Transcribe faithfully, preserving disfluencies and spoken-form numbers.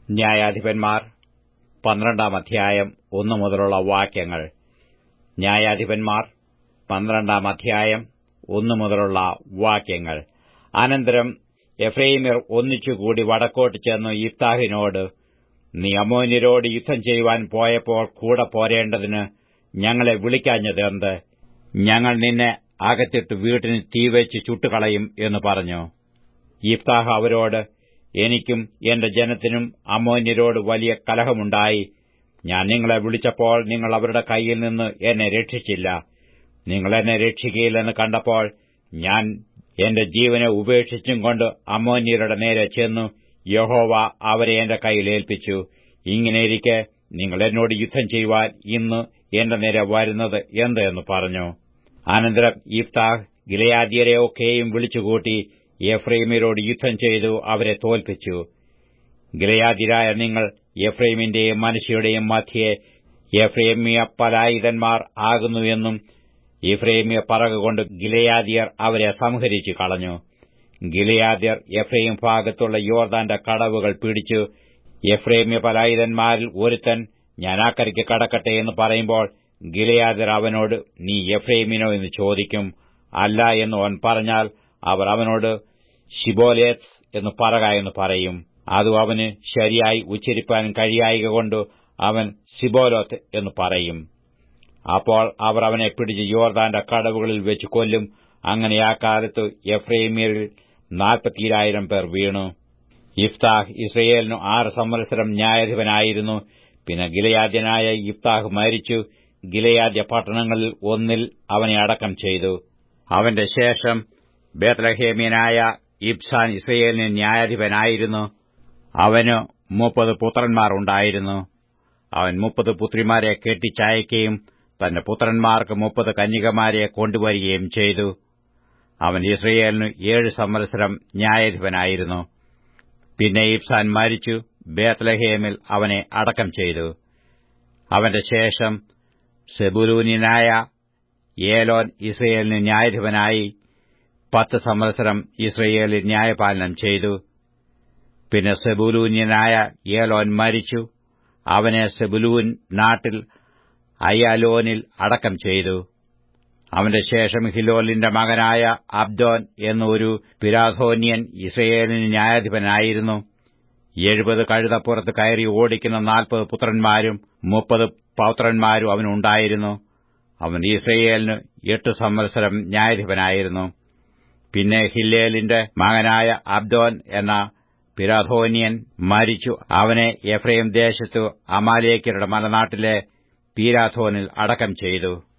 ന്യായാധിപന്മാർ പന്ത്രണ്ടാം അധ്യായം ഒന്നു മുതലുള്ള വാക്യങ്ങൾ. ന്യായാധിപന്മാർ പന്ത്രണ്ടാം അധ്യായം ഒന്നു മുതലുള്ള വാക്യങ്ങൾ. അനന്തരം എഫ്രയീമ്യർ ഒന്നിച്ചുകൂടി വടക്കോട്ട് ചെന്ന് യിഫ്താഹിനോട്, നീ അമ്മോന്യരോട് യുദ്ധം ചെയ്യുവാൻ പോയപ്പോൾ കൂടെ പോരേണ്ടതിന് ഞങ്ങളെ വിളിക്കാഞ്ഞതെന്ത്? ഞങ്ങൾ നിന്നെ അകത്തിട്ട് വീട്ടിന് തീവെച്ച് ചുട്ടുകളയും എന്ന് പറഞ്ഞു. യിഫ്താഹ് അവരോട്, എനിക്കും എന്റെ ജനത്തിനും അമ്മോന്യരോട് വലിയ കലഹമുണ്ടായി. ഞാൻ നിങ്ങളെ വിളിച്ചപ്പോൾ നിങ്ങൾ അവരുടെ കൈയിൽ നിന്ന് എന്നെ രക്ഷിച്ചില്ല. നിങ്ങൾ എന്നെ രക്ഷിക്കുകയില്ലെന്ന് കണ്ടപ്പോൾ ഞാൻ എന്റെ ജീവനെ ഉപേക്ഷിച്ചും കൊണ്ട് അമ്മോന്യരുടെ നേരെ ചെന്നു യഹോവ അവരെ എന്റെ കൈയിൽ ഏൽപ്പിച്ചു. ഇങ്ങനെയിരിക്കെ നിങ്ങൾ എന്നോട് യുദ്ധം ചെയ്യുവാൻ ഇന്ന് എന്റെ നേരെ വരുന്നത് എന്ത് എന്ന് പറഞ്ഞു. അനന്തരം യിഫ്താഹ് ഗിലെയാദ്യരെ ഒക്കെയും വിളിച്ചുകൂട്ടി എഫ്രയീമ്യരോട് യുദ്ധം ചെയ്തു അവരെ തോൽപ്പിച്ചു. ഗിലെയാദ്യരായ നിങ്ങൾ എഫ്രയീമിന്റെയും മനശ്ശെയുടെയും മധ്യേ എഫ്രയീമ്യ പലായിതന്മാർ ആകുന്നു എന്നും എഫ്രയീമ്യ പറകുകൊണ്ട് ഗിലെയാദ്യർ അവരെ സംഹരിച്ചു കളഞ്ഞു. ഗിലെയാദ്യർ എഫ്രയീം ഭാഗത്തുള്ള യോർദാന്റെ കടവുകൾ പിടിച്ചു. എഫ്രയീമ്യ പലായിതന്മാരിൽ ഒരുത്തൻ ഞാൻ അക്കരയ്ക്ക് കടക്കട്ടെ എന്ന് പറയുമ്പോൾ ഗിലെയാദ്യർ അവനോട്, നീ എഫ്രയീമിനോ എന്ന് ചോദിക്കും. അല്ല എന്ന് അവൻ പറഞ്ഞാൽ അവർ അവനോട് ശിബോലേത്ത് എന്ന് പറക എന്ന് പറയും. അതും അവന് ശരിയായി ഉച്ചരിപ്പാൻ കഴിയായകൊണ്ട് അവൻ സിബോലോത്ത് എന്ന് പറയും. അപ്പോൾ അവർ അവനെ പിടിച്ച് യോർദാന്റെ കടവുകളിൽ വെച്ച് കൊല്ലും. അങ്ങനെ ആ കാലത്ത് എഫ്രയീമ്യരിൽ നാൽപ്പത്തിരായിരം പേർ വീണു. യിഫ്താഹ് ഇസ്രയേലിന് ആറ് സംവത്സരം ന്യായാധിപനായിരുന്നു. പിന്നെ ഗിലെയാദ്യനായ യിഫ്താഹ് മരിച്ചു. ഗിലെയാദ്യ പട്ടണങ്ങളിൽ ഒന്നിൽ അവനെ അടക്കം ചെയ്തു. അവന്റെ ശേഷം ബേത്ലഹേമ്യനായ ഇബ്സാൻ ഇസ്രയേലിന് ന്യായാധിപനായിരുന്നു. അവന് മുപ്പത് പുത്രന്മാർ ഉണ്ടായിരുന്നു. അവൻ മുപ്പത് പുത്രിമാരെ കെട്ടിച്ചയക്കുകയും തന്റെ പുത്രന്മാർക്ക് മുപ്പത് കന്യകമാരെ കൊണ്ടുവരികയും ചെയ്തു. അവൻ ഇസ്രയേലിന് ഏഴ് സംവത്സരം ന്യായാധിപനായിരുന്നു. പിന്നെ ഇബ്സാൻ മരിച്ചു. ബേത്ലഹേമിൽ അവനെ അടക്കം ചെയ്തു. അവന്റെ ശേഷം സെബൂലൂന്യനായ ഏലോൻ ഇസ്രയേലിന് ന്യായാധിപനായി പത്ത് സംവത്സരം ഇസ്രയേലിൽ ന്യായപാലനം ചെയ്തു. പിന്നെ സെബൂലൂന്യനായ ഏലോൻ മരിച്ചു. അവനെ സെബൂലൂൻ നാട്ടിൽ അയ്യാലോനിൽ അടക്കം ചെയ്തു. അവന്റെ ശേഷം ഹിലോലിന്റെ മകനായ അബ്ദോൻ എന്നൊരു പിരാഥോന്യൻ ഇസ്രയേലിന് ന്യായാധിപനായിരുന്നു. എഴുപത് കഴുതപ്പുറത്ത് കയറി ഓടിക്കുന്ന നാൽപ്പത് പുത്രന്മാരും മുപ്പത് പൌത്രന്മാരും അവനുണ്ടായിരുന്നു. അവൻ ഇസ്രയേലിന് എട്ട് സംവത്സരം ന്യായാധിപനായിരുന്നു. പിന്നെ ഹില്ലേലിന്റെ മകനായ അബ്ദോൻ എന്ന പിരാഥോന്യൻ മരിച്ചു. അവനെ എഫ്രയീം ദേശത്തു അമാലേക്യരുടെ മലനാട്ടിലെ പീരാഥോനിൽ അടക്കം ചെയ്തു.